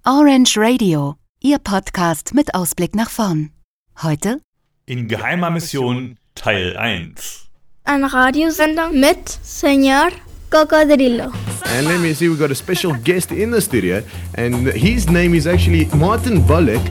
Orange Radio, Ihr Podcast mit Ausblick nach vorn. Heute in geheimer Mission Teil 1. Ein Radiosender mit Señor Cocodrilo. And let me see, we've got a special guest in the studio, and his name is actually Martin Bullock.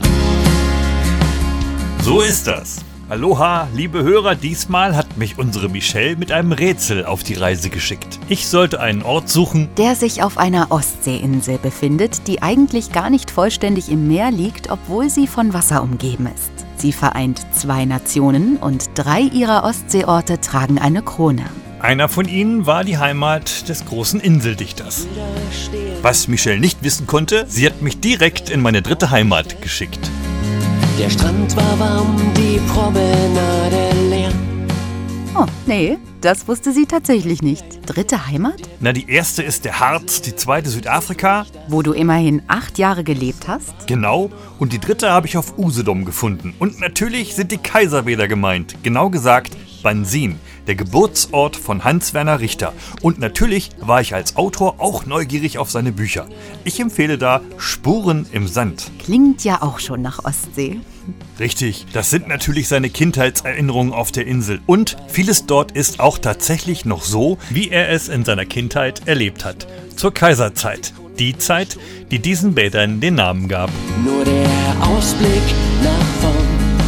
So ist das. Aloha, liebe Hörer, diesmal hat mich unsere Michelle mit einem Rätsel auf die Reise geschickt. Ich sollte einen Ort suchen, der sich auf einer Ostseeinsel befindet, die eigentlich gar nicht vollständig im Meer liegt, obwohl sie von Wasser umgeben ist. Sie vereint 2 Nationen und 3 ihrer Ostseeorte tragen eine Krone. Einer von ihnen war die Heimat des großen Inseldichters. Was Michelle nicht wissen konnte, sie hat mich direkt in meine 3. Heimat geschickt. Der Strand war warm, die Promenade leer. Oh, nee, das wusste sie tatsächlich nicht. 3. Heimat? Na, die erste ist der Harz, die 2. Südafrika. Wo du immerhin 8 Jahre gelebt hast? Genau, und die 3. habe ich auf Usedom gefunden. Und natürlich sind die Kaiserwälder gemeint, genau gesagt Bansin, der Geburtsort von Hans-Werner Richter. Und natürlich war ich als Autor auch neugierig auf seine Bücher. Ich empfehle da Spuren im Sand. Klingt ja auch schon nach Ostsee. Richtig, das sind natürlich seine Kindheitserinnerungen auf der Insel. Und vieles dort ist auch tatsächlich noch so, wie er es in seiner Kindheit erlebt hat. Zur Kaiserzeit. Die Zeit, die diesen Bädern den Namen gab. Nur der Ausblick nach vorn.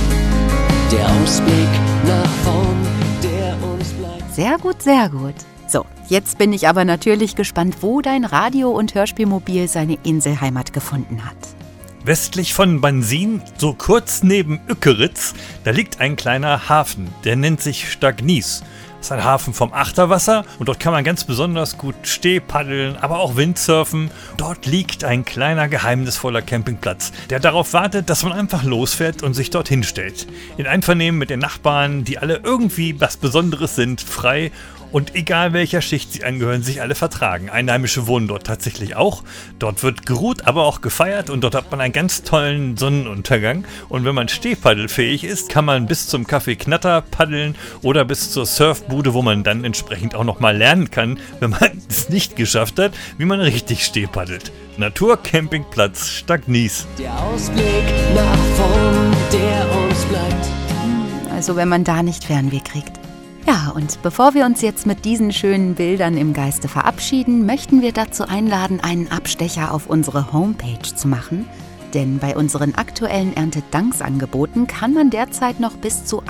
Der Ausblick nach vorn, der uns bleibt. Sehr gut, sehr gut. So, jetzt bin ich aber natürlich gespannt, wo dein Radio- und Hörspielmobil seine Inselheimat gefunden hat. Westlich von Bansin, so kurz neben Ückeritz, da liegt ein kleiner Hafen, der nennt sich Stagnies. Das ist ein Hafen vom Achterwasser und dort kann man ganz besonders gut Stehpaddeln, aber auch Windsurfen. Dort liegt ein kleiner geheimnisvoller Campingplatz, der darauf wartet, dass man einfach losfährt und sich dorthin stellt. In Einvernehmen mit den Nachbarn, die alle irgendwie was Besonderes sind, frei und egal welcher Schicht sie angehören, sich alle vertragen. Einheimische wohnen dort tatsächlich auch. Dort wird geruht, aber auch gefeiert und dort hat man einen ganz tollen Sonnenuntergang. Und wenn man stehpaddelfähig ist, kann man bis zum Café Knatter paddeln oder bis zur Surfbude, wo man dann entsprechend auch nochmal lernen kann, wenn man es nicht geschafft hat, wie man richtig stehpaddelt. Naturcampingplatz Stagnies. Der Ausblick nach vorn, der uns bleibt. Also wenn man da nicht Fernweh kriegt. Ja, und bevor wir uns jetzt mit diesen schönen Bildern im Geiste verabschieden, möchten wir dazu einladen, einen Abstecher auf unsere Homepage zu machen. Denn bei unseren aktuellen Erntedankangeboten kann man derzeit noch bis zu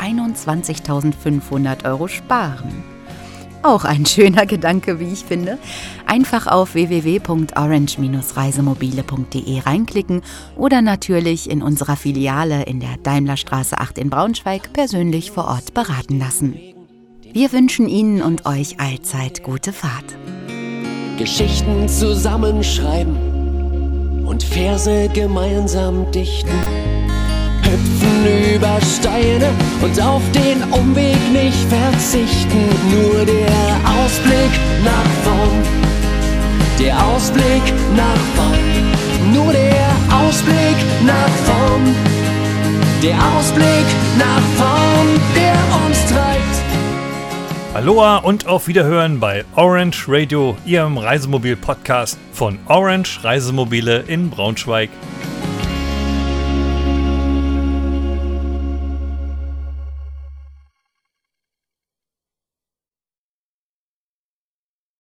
21.500 € sparen. Auch ein schöner Gedanke, wie ich finde. Einfach auf www.orange-reisemobile.de reinklicken oder natürlich in unserer Filiale in der Daimlerstraße 8 in Braunschweig persönlich vor Ort beraten lassen. Wir wünschen Ihnen und euch allzeit gute Fahrt. Geschichten zusammenschreiben und Verse gemeinsam dichten. Hüpfen über Steine und auf den Umweg nicht verzichten. Nur der Ausblick nach vorn, der Ausblick nach vorn. Nur der Ausblick nach vorn, der Ausblick nach vorn, der uns treibt. Aloha und auf Wiederhören bei Orange Radio, Ihrem Reisemobil-Podcast von Orange Reisemobile in Braunschweig.